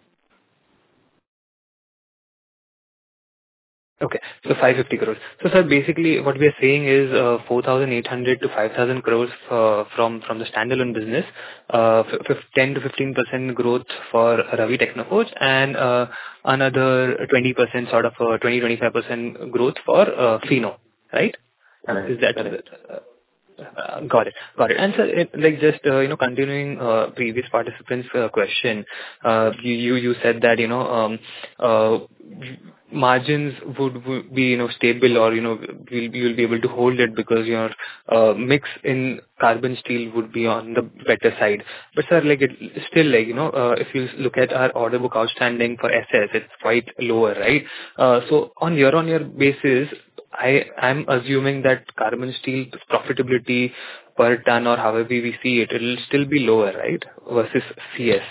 Okay, so five hundred fifty crores. So, sir, basically what we are saying is uh, four thousand eight hundred to five thousand crores uh, from from the standalone business, uh, f- f- ten to fifteen percent growth for Ravi Technoforge, and uh, another twenty percent, sort of uh, twenty to twenty-five percent growth for uh, Fino, right? Correct. Is that Correct. uh, uh, got it? Got it. And sir, it, like just uh, you know, continuing uh, previous participants' uh, question, uh, you you you said that you know um, uh, margins would, would be you know stable, or you know you'll you'll be able to hold it because your uh, mix in carbon steel would be on the better side. But sir, like it still, like you know uh, if you look at our order book outstanding for S S, it's quite lower, right? Uh, so on year on year basis, I am assuming that carbon steel profitability per ton, or however we see it, it'll still be lower, right, versus C S.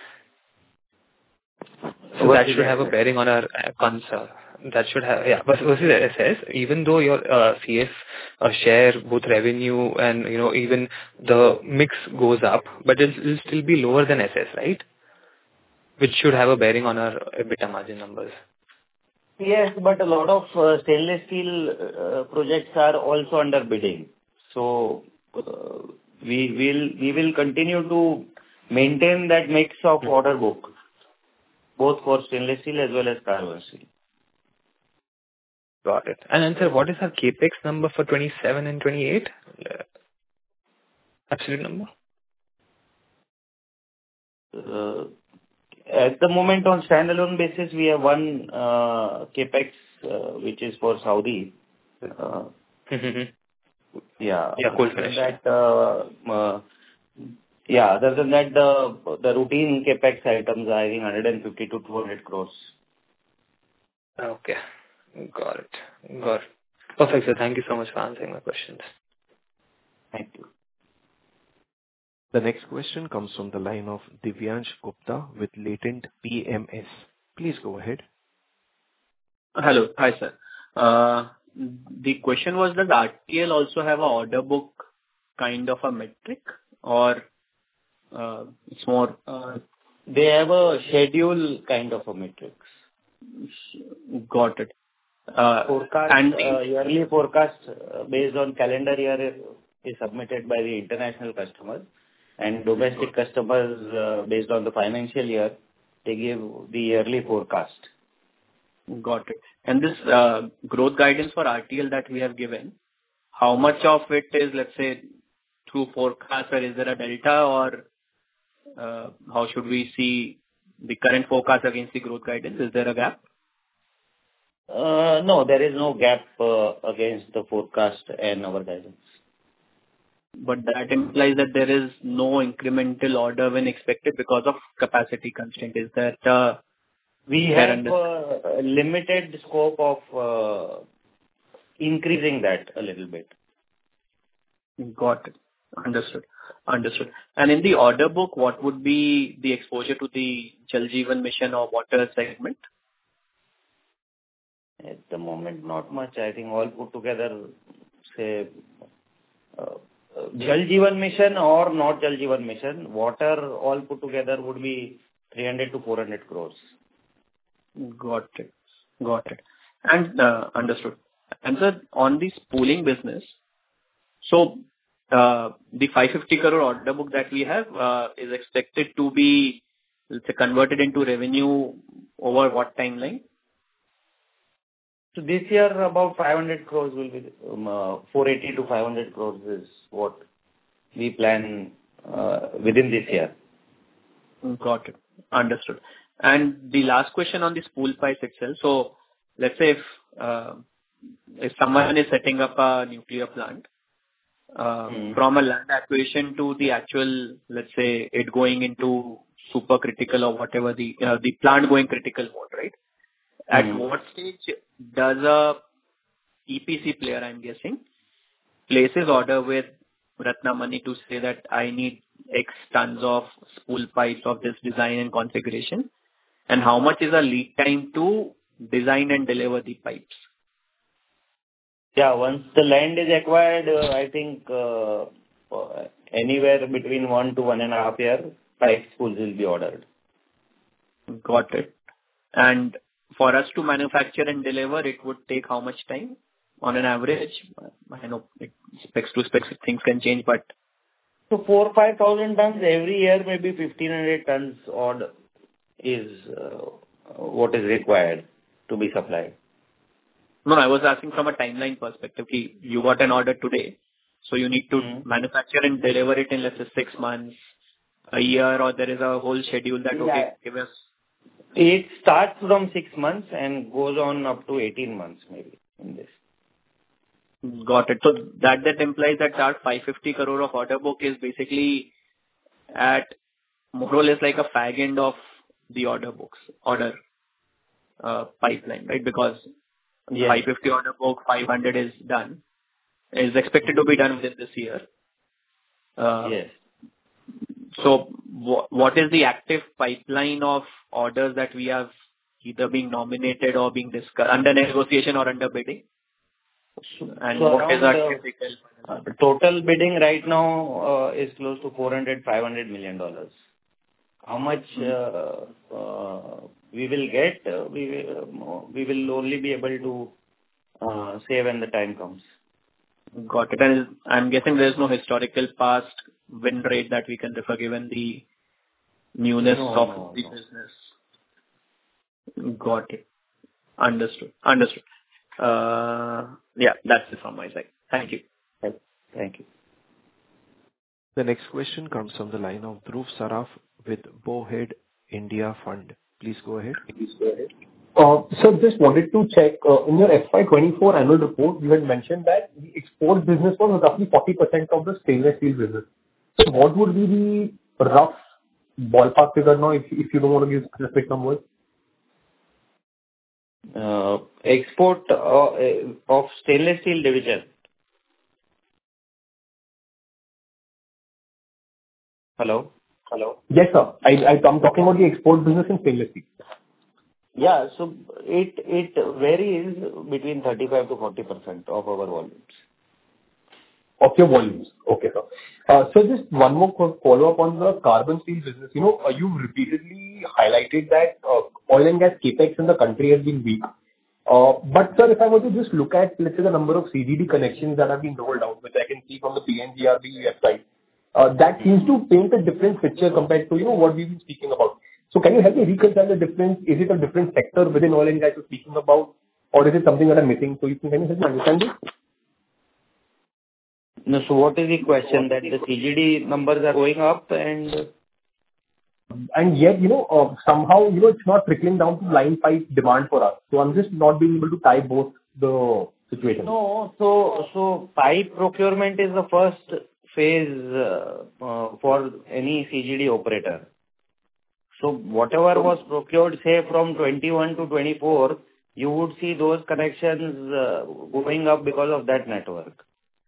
So that should have a bearing on our uh, concern. That should have, yeah, vers- versus S S, even though your uh, C S uh, share, both revenue and, you know, even the mix goes up, but it'll, it'll still be lower than S S, right? Which should have a bearing on our EBITDA margin numbers. Yes, but a lot of uh, stainless steel uh, projects are also under bidding. So uh, we will we will continue to maintain that mix of order book, both for stainless steel as well as carbon steel. Got it. And then, sir, what is our capex number for twenty-seven and twenty-eight? Uh, absolute number? Uh, At the moment, on standalone basis, we have one uh, capex, uh, which is for Saudi. Uh, Yeah. Yeah, cool. Other than that, uh, uh, yeah, other than that, the the routine capex items are, I think, one hundred fifty to two hundred crores. Okay. Got it. Got it. Perfect, sir. Thank you so much for answering my questions. Thank you. The next question comes from the line of Divyansh Gupta with Latent P M S. Please go ahead. Hello. Hi, sir. Uh, The question was, does R T L also have a order book kind of a metric, or uh, it's more? Uh, They have a schedule kind of a matrix. Got it. Uh, Forecast, And uh, yearly forecast uh, based on calendar year is submitted by the international customers, and domestic customers, uh, based on the financial year, they give the yearly forecast. Got it. And this uh, growth guidance for R T L that we have given, how much of it is, let's say, through forecast, or is there a delta, or uh, how should we see the current forecast against the growth guidance? Is there a gap? Uh, No, there is no gap uh, against the forecast and our guidance. But that implies that there is no incremental order when expected because of capacity constraint. Is that uh, We fair have understanding? uh, a limited scope of uh, increasing that a little bit. Got it. Understood. Understood. And in the order book, what would be the exposure to the Jal Jeevan Mission or water segment? At the moment, not much. I think all put together, say, uh, uh, Jal Jeevan Mission or not Jal Jeevan Mission, water all put together would be three hundred to four hundred crores. Got it. Got it. And uh, understood. And sir, on the spooling business, so uh, the five hundred fifty crore order book that we have uh, is expected to be, let's say, converted into revenue over what timeline? So this year, about five hundred crores will be, um, uh, four eighty to five hundred crores is what we plan uh, within this year. Got it. Understood. And the last question on the spool pipes itself. So let's say if uh, if someone is setting up a nuclear plant, uh, Mm. from a land acquisition to the actual, let's say, it going into supercritical or whatever, the uh, the plant going critical mode, right? At Mm. what stage does a E P C player, I'm guessing, places order with Ratnamani to say that I need X tons of spool pipes of this design and configuration, and how much is a lead time to design and deliver the pipes? Yeah, once the land is acquired, uh, I think uh, uh, anywhere between one to one and a half year, pipe spools will be ordered. Got it. And for us to manufacture and deliver, it would take how much time on an average? I know it, specs to specs, things can change, but So four five thousand tons every year, maybe fifteen hundred tons odd is uh, what is required to be supplied. No, I was asking from a timeline perspective. Ki you got an order today, so you need to Mm-hmm. manufacture and deliver it in, let's say, six months, a year, or there is a whole schedule that, okay, Yeah. give us. It starts from six months and goes on up to eighteen months maybe in this. Got it. So that that implies that our five hundred fifty crore of order book is basically at more or less like a fag end of the order books, order uh, pipeline, right? Because Yes. five hundred fifty order book, five hundred is done, is expected to be done within this year. Uh, Yes. So wha- what is the active pipeline of orders that we have either being nominated or being discussed, under negotiation or under bidding? And So what is around our uh, typical... uh, total bidding right now uh, is close to four hundred, five hundred million dollars. How much uh, uh, we will get, uh, we will, we will only be able to uh, say when the time comes. Got it. And I'm guessing there's no historical past win rate that we can refer, given the newness No, of no, the no. business. Got it. Understood. Understood. Uh, Yeah, that's it from my side. Thank you. Thank you. The next question comes from the line of Dhruv Saraf with Bowhead India Fund. Please go ahead. Uh, So just wanted to check, uh, in your F Y twenty-four annual report, you had mentioned that the export business was roughly forty percent of the stainless steel business. So what would be the rough ballpark figure now, if if you don't want to give specific numbers? Uh, Export uh, of stainless steel division. Hello? Hello? Yes, sir. I- I- I'm talking about the export business in stainless steel. Yeah. So it it varies between thirty-five to forty percent of our volumes. Of your volumes. Okay, sir. Uh, So just one more quick follow-up on the carbon steel business. You know, uh, you've repeatedly highlighted that uh, oil and gas CapEx in the country has been weak. Uh, But sir, if I were to just look at, let's say, the number of C G D connections that have been rolled out, which I can see from the P N G R B website, uh, that seems to paint a different picture compared to, you know, what we've been speaking about. So can you help me reconcile the difference? Is it a different sector within oil and gas you're speaking about, or is it something that I'm missing? So you can, can you help me understand this? No, so what is the question? That the C G D numbers are going up and And yet, you know, uh, somehow, you know, it's not trickling down to line pipe demand for us. So I'm just not being able to tie both the situations. no, so so pipe procurement is the first phase uh, uh, for any C G D operator. So whatever was procured, say, from twenty-one to twenty-four, you would see those connections uh, going up because of that network.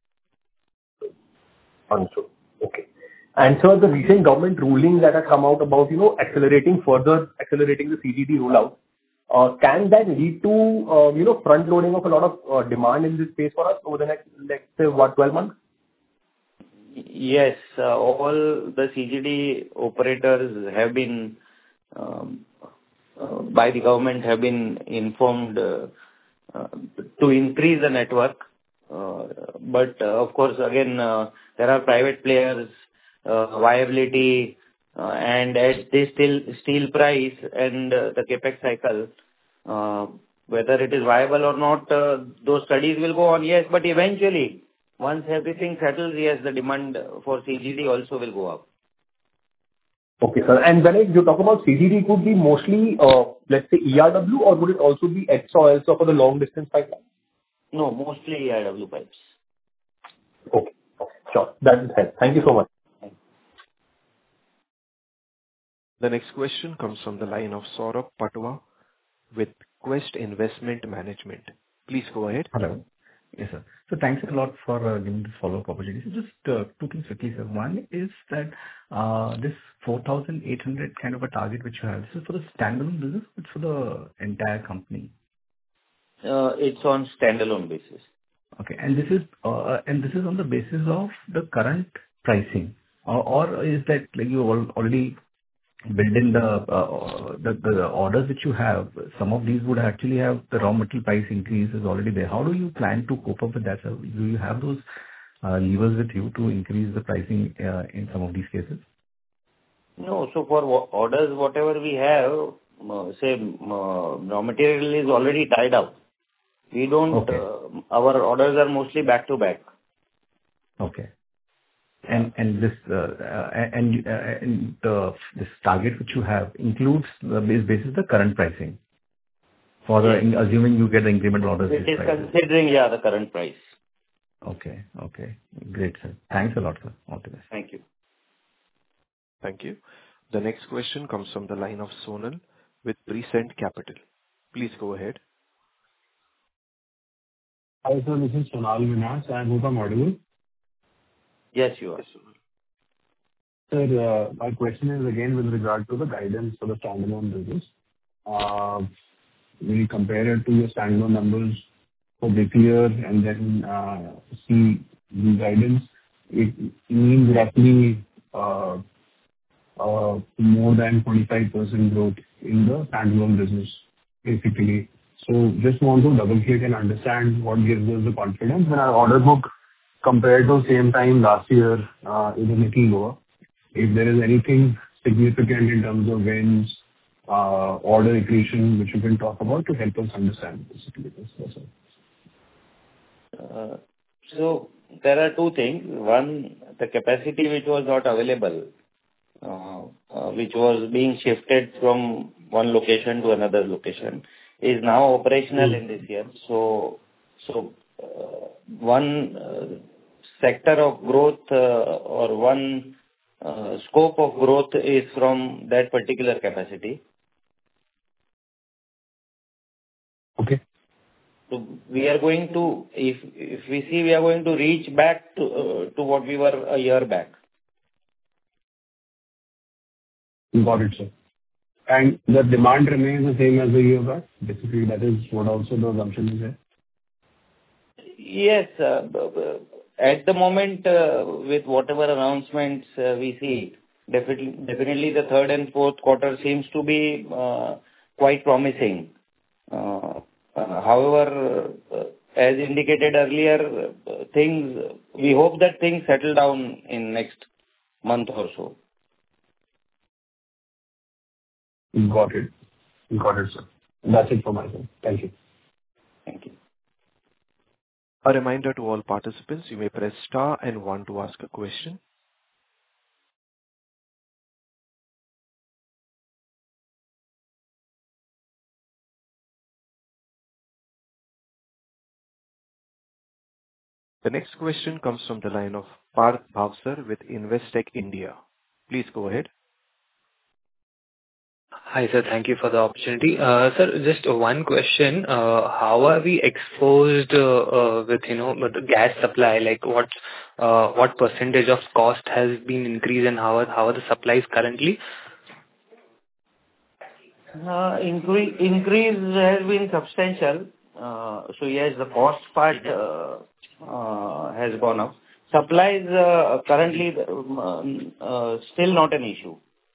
Understood. Okay. And so the recent government ruling that has come out about, you know, accelerating further, accelerating the C G D rollout, uh, can that lead to, uh, you know, front loading of a lot of uh, demand in this space for us over the next, let's say, what, twelve months? Yes, uh, all the C G D operators have been, um, uh, by the government, have been informed uh, uh, to increase the network. Uh, But uh, of course, again, uh, there are private players, uh, viability, uh, and at this steel steel price and uh, the CapEx cycle, uh, whether it is viable or not, uh, those studies will go on, yes. But eventually, once everything settles, yes, the demand for C G D also will go up. Okay, sir. And when I- you talk about C G D, it would be mostly, uh, let's say, E R W, or would it also be H S A also for the long distance pipeline? No, mostly E R W pipes. Okay. Okay, sure. That is help. Thank you so much. The next question comes from the line of Saurabh Patwa with Quest Investment Management. Please go ahead. Hello. Yes, sir. So thanks a lot for uh, giving this follow-up opportunity. So just uh, two things quickly, sir. One is that uh, this four thousand eight hundred kind of a target which you have, this is for the standalone business, it's for the entire company. Uh, It's on standalone basis. Okay. And this is uh, and this is on the basis of the current pricing, or, or is that like you al- already build in the, uh, the the orders which you have? Some of these would actually have the raw material price increases already there. How do you plan to cope up with that, sir? Do you have those uh, levers with you to increase the pricing uh, in some of these cases? No, so for wa- orders, whatever we have, uh, say, uh, raw material is already tied up. We don't. Okay. uh, Our orders are mostly back-to-back. Okay. And and this uh, uh, and uh, and the this target which you have includes the base basis the current pricing for the Yes. assuming you get the incremental orders It this is prices. considering, yeah, the current price. Okay. Okay. Great, sir. Thanks a lot, sir. All the best. Thank you. Thank you. The next question comes from the line of Sonal with Prescient Capital. Please go ahead. Hi, sir. This is Sonal Minhas. I hope I'm audible. Yes, you are. Sir, uh, my question is again with regard to the guidance for the standalone business. Uh, When you compare it to your standalone numbers for this year and then uh, see the guidance, it means roughly uh, uh, more than twenty-five percent growth in the standalone business, basically. So just want to double-click and understand what gives us the confidence when our order book compared to same time last year uh, is a little lower. If there is anything significant in terms of wins, uh, order accretion, which you can talk about to help us understand basically this. That's all. Uh, So there are two things. One, the capacity which was not available, uh, uh, which was being shifted from one location to another location, is now operational in this year. So, so uh, one uh, sector of growth uh, or one uh, scope of growth is from that particular capacity. Okay. So we are going to, if if we see, we are going to reach back to uh, to what we were a year back. Got it, sir. And the demand remains the same as a year back? Basically, that is what also the assumption is there. Yes, uh, b- b- at the moment, uh, with whatever announcements uh, we see, definitely, definitely the third and fourth quarter seems to be uh, quite promising. Uh, uh, However, uh, as indicated earlier, uh, things, we hope that things settle down in next month or so. Got it. Got it, sir. That's it from my side. Thank you. Thank you. A reminder to all participants, you may press star and one to ask a question. The next question comes from the line of Parth Bhavsar with Investec India. Please go ahead. Hi, sir. Thank you for the opportunity. Uh, Sir, just one question. Uh, How are we exposed uh, uh, with, you know, with the gas supply? Like, what uh, what percentage of cost has been increased, and how are how are the supplies currently? Uh, incre- Increase has been substantial. Uh, So yes, the cost part uh, uh, has gone up. Supplies uh, currently um, uh, still not an issue.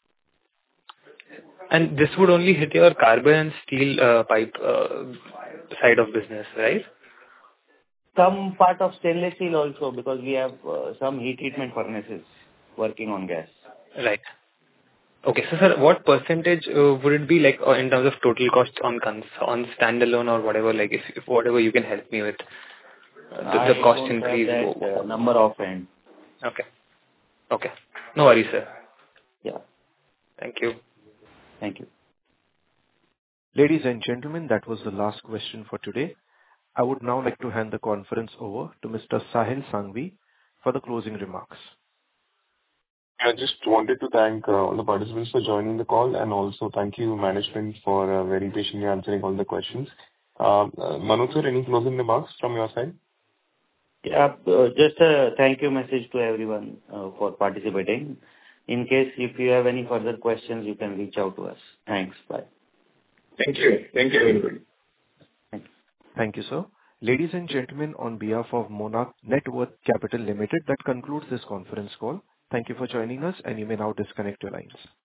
And this would only hit your carbon and steel uh, pipe uh, side of business, right? Some part of stainless steel also, because we have uh, some heat treatment furnaces working on gas. Right. Okay. So, sir, what percentage uh, would it be like uh, in terms of total cost on cons- on standalone or whatever, like if if whatever you can help me with, uh, the the I cost don't have increase? that uh, number offhand. Okay. Okay. No worries, sir. Yeah. Thank you. Thank you. Ladies and gentlemen, that was the last question for today. I would now like to hand the conference over to Mister Sahil Sanghvi for the closing remarks. I just wanted to thank uh, all the participants for joining the call, and also thank you, management, for uh, very patiently answering all the questions. Uh, uh, Manoj sir, any closing remarks from your side? Yeah, uh, just a thank you message to everyone uh, for participating. In case if you have any further questions, you can reach out to us. Thanks. Bye. Thank you. Thank you, everybody. Thank you, sir. Ladies and gentlemen, on behalf of Monarch Networth Capital Limited, that concludes this conference call. Thank you for joining us, and you may now disconnect your lines.